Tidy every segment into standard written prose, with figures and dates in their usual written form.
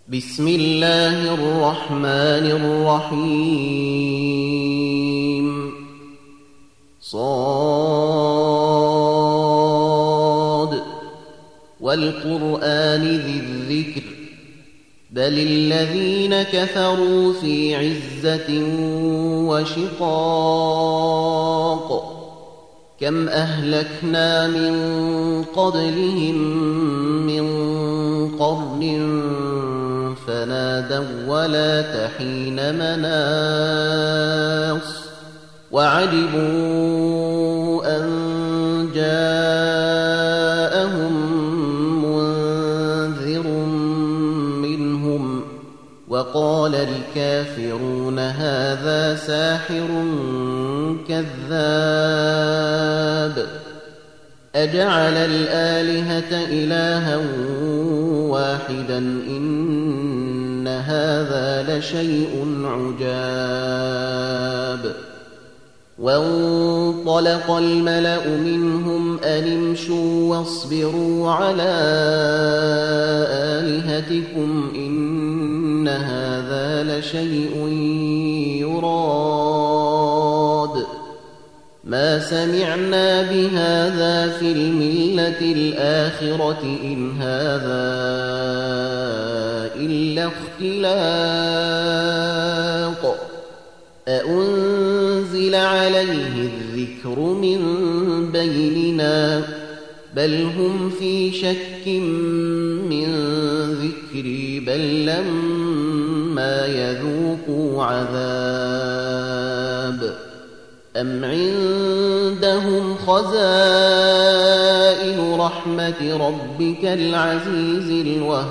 بسم الله الرحمن الرحيم صاد والقرآن ذي الذكر بل الذين كفروا في عزة وشقاق كم أهلكنا من قبلهم من قرن فنادوا ولا تحين مناص وعجبوا أن جاءهم منذر منهم وقال الكافرون هذا ساحر كذاب أجعل الآلهة إلها واحدا إن هذا لشيء عجاب وانطلق الملأ منهم أن امشوا واصبروا على آلهتكم إن هذا لشيء يراد ما سمعنا بهذا في الملة الآخرة إن هذا إلا اختلاق أأنزل عليه الذكر من بيننا بل هم في شك من ذكري بل لما يذوقوا عذاب أم عندهم خزائن رحمة ربك العزيز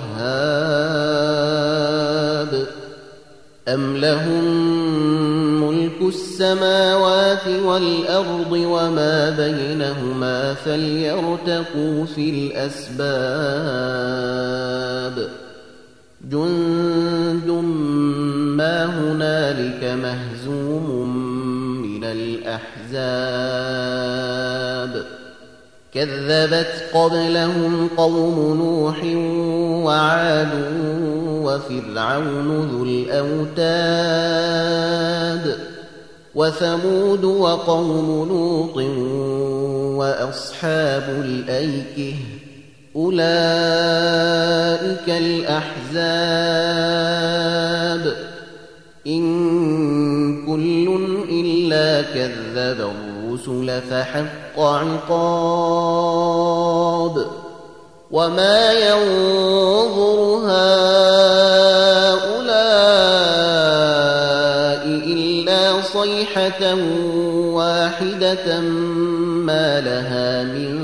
الوهاب أم لهم ملك السماوات والأرض وما بينهما فليرتقوا في الأسباب جند ما هنالك مهزوم من الأحزاب كذبت قبلهم قوم نوح وعاد وفرعون ذو الأوتاد وثمود وقوم لوط وأصحاب الأيكة أولئك الأحزاب إن كل إلا كذب الرسل فحق عقاب وما ينظر هؤلاء إلا صيحة واحدة ما لها من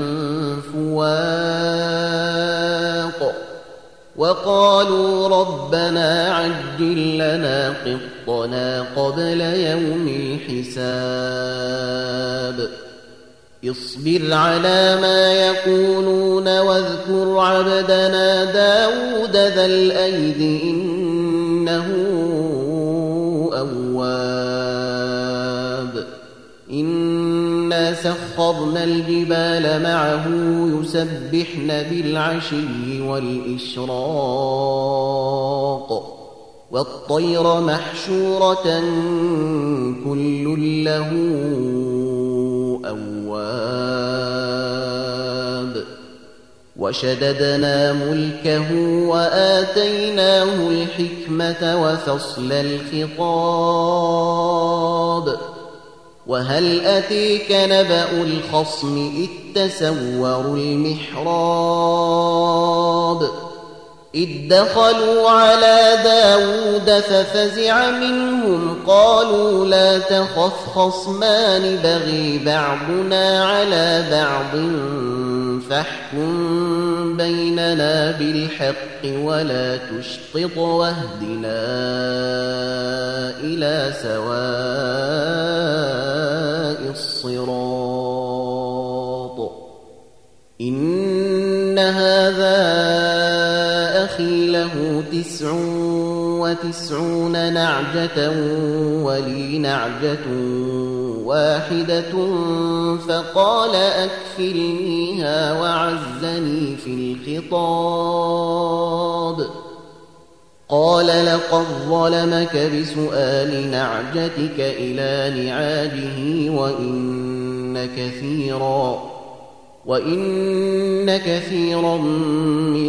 فواق وقالوا ربنا عجل لنا قطنا قبل يوم الحساب اصبر على ما يقولون واذكر عبدنا داود ذا الأيد إنه أواب إنا سخرنا الجبال معه يسبحن بالعشي والإشراق والطير محشورة كل له أواب وشددنا ملكه وآتيناه الحكمة وفصل الخطاب وهل أتيك نبأ الخصم إذ تسوروا المحراب إذ دخلوا على داود ففزع منهم قالوا لا تخف خصمان بغي بعضنا على بعض فاحكم بيننا بالحق ولا تشطط واهدنا إلى سواء الصراط إن هذا أخي له 99 نعجة ولي نعجة واحدة فقال أكفلنيها وعزني في الخطاب قال لقد ظلمك بسؤال نعجتك إلى نعاجه وإن كثيرا من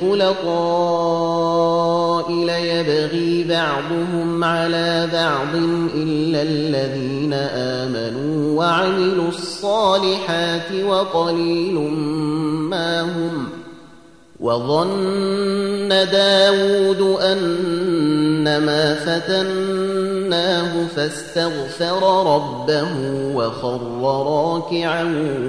الخلطاء ليبغي بعضهم على بعض إلا الذين آمنوا وعملوا الصالحات وقليل ما هم. وظن داود أنما فتناه فاستغفر ربه وخر راكعا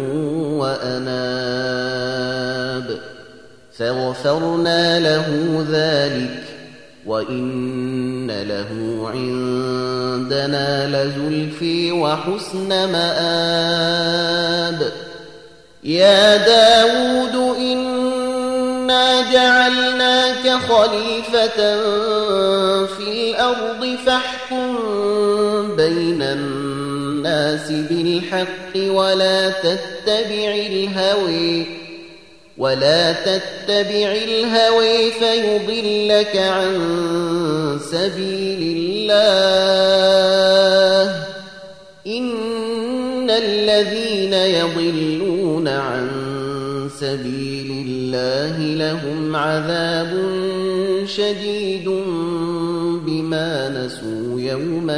وأناب فغفرنا له ذلك وإن له عندنا لزلفي وحسن مآب. يا داود إنا جعلناك خليفة في الأرض فاحكم بين الناس بالحق ولا تتبع الهوى فيضلك عن سبيل الله. إن الذين يضلون عن سبيل الله لهم عذاب شديد بما نسوا يوم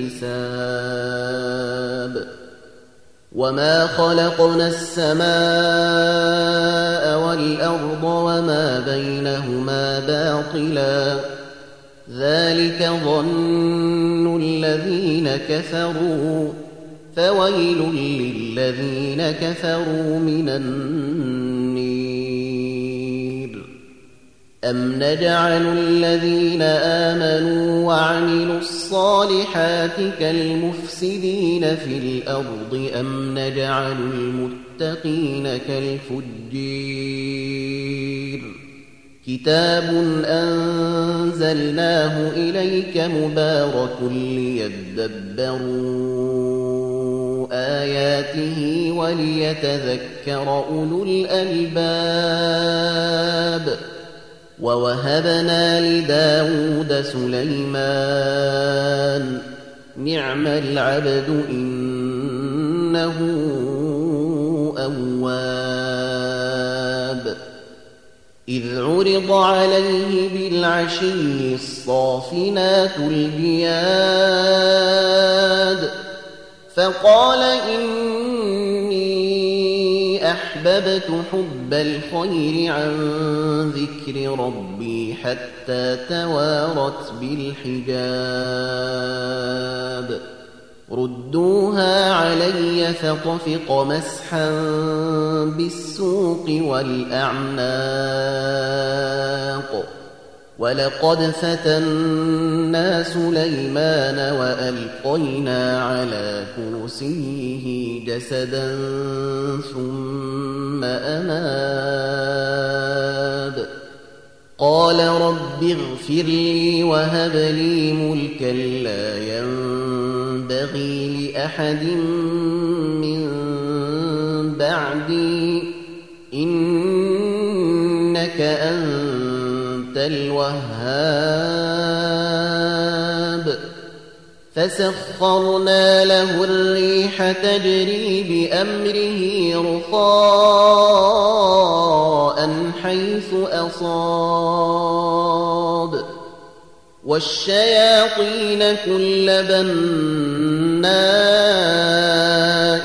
الحساب. وما خلقنا السماء والأرض وما بينهما باطلا ذلك ظن الذين كفروا فويل للذين كفروا من النير. أم نجعل الذين آمنوا وعملوا الصالحات كالمفسدين في الأرض أم نجعل المتقين كالفجير. كتاب أنزلناه إليك مبارك ليدبروا آياته وليتذكر أولو الألباب. ووهبنا لداود سليمان نعم العبد إنه أواب. إذ عرض عليه بالعشي الصافنات الجياد فقال إني أحببت حب الخير عن ذكر ربي حتى توارت بالحجاب. ردوها علي فطفق مسحا بالسوق والأعناق. ولقد فتنا سليمان وألقينا على كرسيه جسدا ثم أناب. قال رب اغفر لي وهب لي ملكا لا ينبغي لأحد من بعدي إنك أنت الوهاب. فسخرنا له الريح تجري بأمره رخاء حيث أصاب والشياطين كل بناء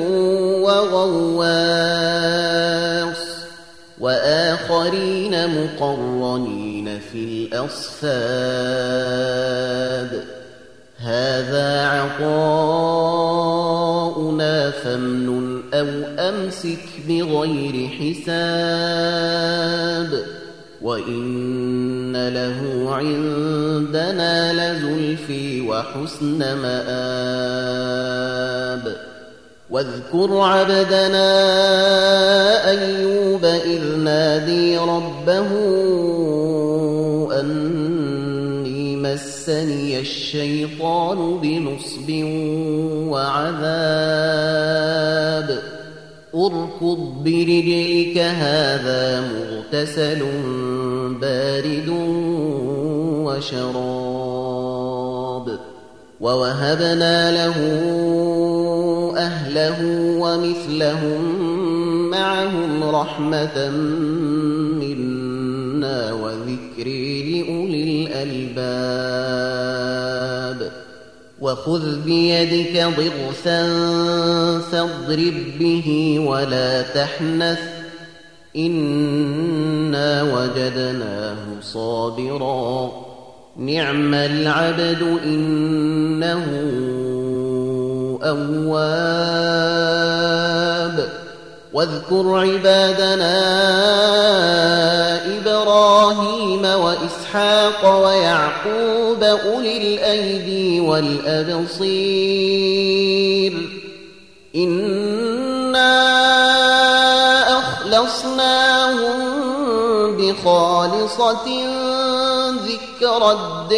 وغواص وآخرين مقرنين في الأصفاد. هذا عطاؤنا فامنن أو أمسك بغير حساب. وإن له عندنا لزلفي وحسن مآب. واذكر عبدنا أيوب إذ نادي ربه أني مسني الشيطان بنصب وعذاب. اركض برجلك هذا مغتسل بارد وشراب ووهبنا له أهله ومثلهم معهم رحمة منا وذكري لأولي الألباب وخذ بيدك ضغثا فاضرب به ولا تحنث إنا وجدناه صابرا نعم العبد إنه أواب واذكر عبادنا إبراهيم وإسحاق ويعقوب أولي الأيدي والأبصير إنا أخلصناهم بخالصة ذكر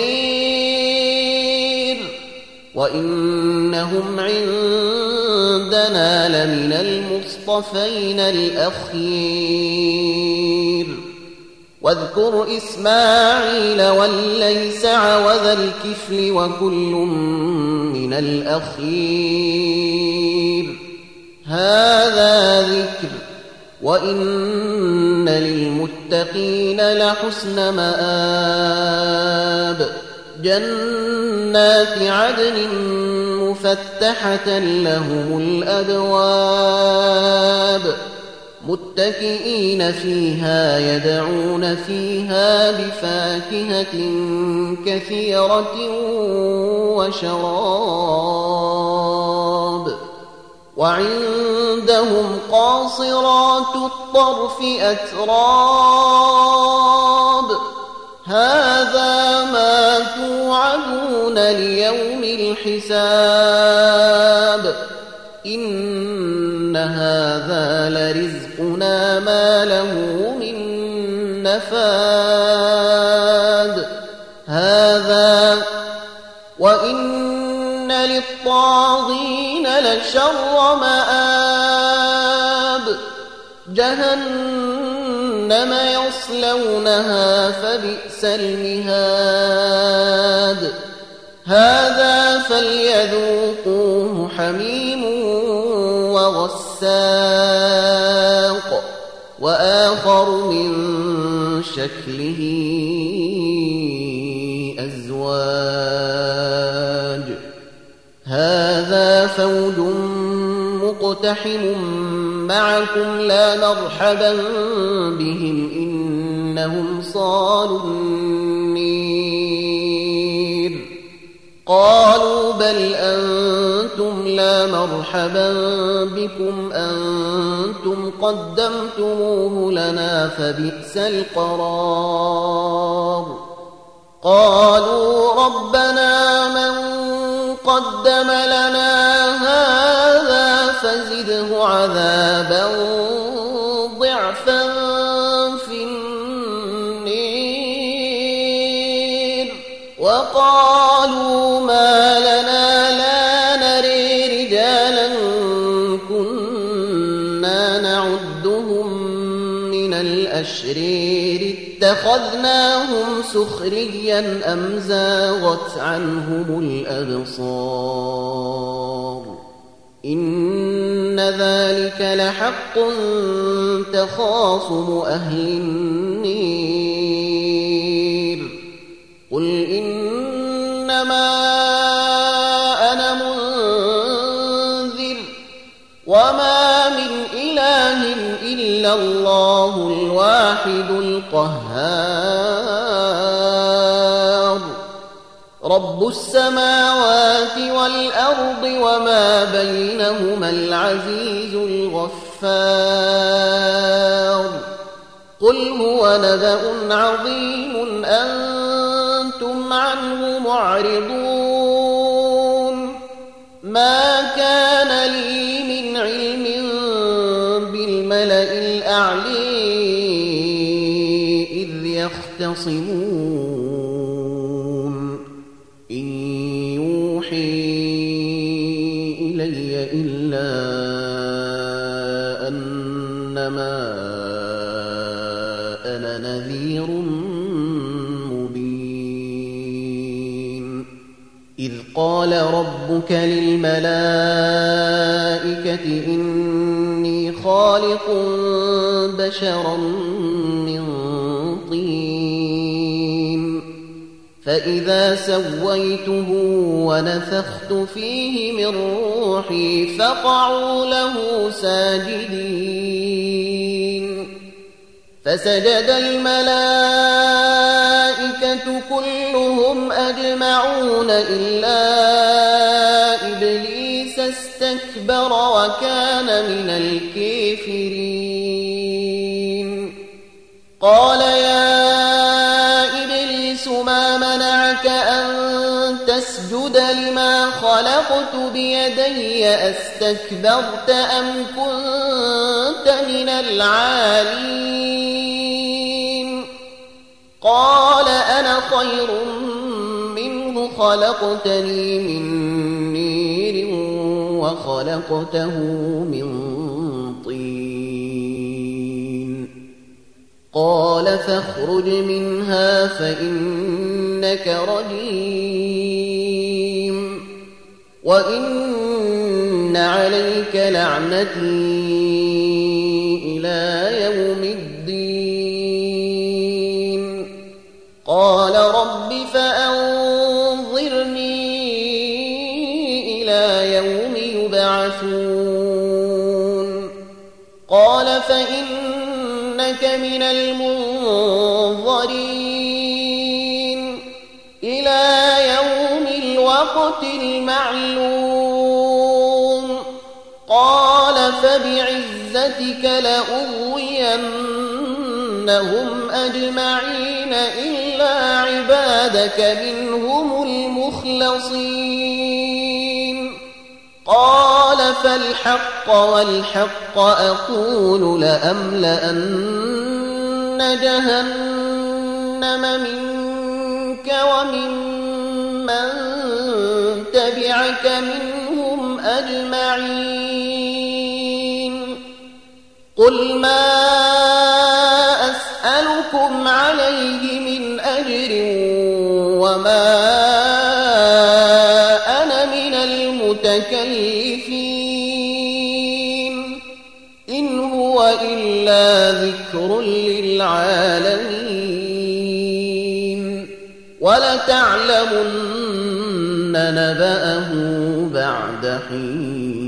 الدير وإنهم عندنا لمن المصطفين الأخير واذكر إسماعيل واليسع وذا الكفل وكل من الأخير هذا ذكر وإن للمتقين لحسن مآب جنات عدن مفتحة لهم الأبواب متكئين فيها يدعون فيها بفاكهة كثيرة وشراب وعندهم قاصرات الطرف أتراب هذا ما توعدون ليوم الحساب إن هذا لرزقنا ما له من نفاد هذا وإن للطاغين لشر مآب جهنم يصلونها فبئس المهاد هذا فليذوقوه حميم وغساق وآخر من شكله أزواج هذا فوج مقتحم معكم لا مرحبا بهم إنهم صالوا النير قالوا بل أنتم لا مرحبا بكم أنتم قدمتموه لنا فبئس القرار قالوا ربنا من قدم لنا هذا فزده عذابا ضعفا في النير وقالوا ما لنا لا نري رجالا كنا نعدهم من الأشرير اتخذناهم سخريا أم زاغت عنهم الأبصار إن ذلك لحق تخاصم أهل النير قل إنما أنا منذر وما من إله إلا الله الواحد القهار رب السماوات والأرض وما بينهما العزيز الغفار قل هو نبأ عظيم أنتم عنه معرضون ما كان لي من علم بالملأ الأعلى إذ يختصمون إن يوحي إلي إلا أنما أنا نذير مبين إذ قال ربك للملائكة إني خالق بشرا من طين فإذا سويته ونفخت فيه من روحي فقعوا له ساجدين فسجد الملائكة كلهم أجمعون إلا إبليس استكبر وكان من الكافرين قال يا إبليس ما منعك أن تسجد لما خلقت بيدي أستكبرت أم كنت من العالين قال أنا خير منه خلقتني من نير وخلقته من طين قال فاخرج منها فإنك رجيم وإن عليك لعنتي إلى يوم الدين قال رب فأنظرني إلى يوم يبعثون قال فإنك من المنظرين إلى يوم الوقت المعلوم قال فبعزتك لأغوينهم أجمعين إلا عبادك منهم المخلصين قال فالحق والحق أقول لأملأن جهنم منك وممن تبعك منهم أجمعين قل ما أسألكم عليه من أجر وما أنا من المتكلفين إن هو إلا ذكر للعالمين ولتعلمن نبأه بعد حين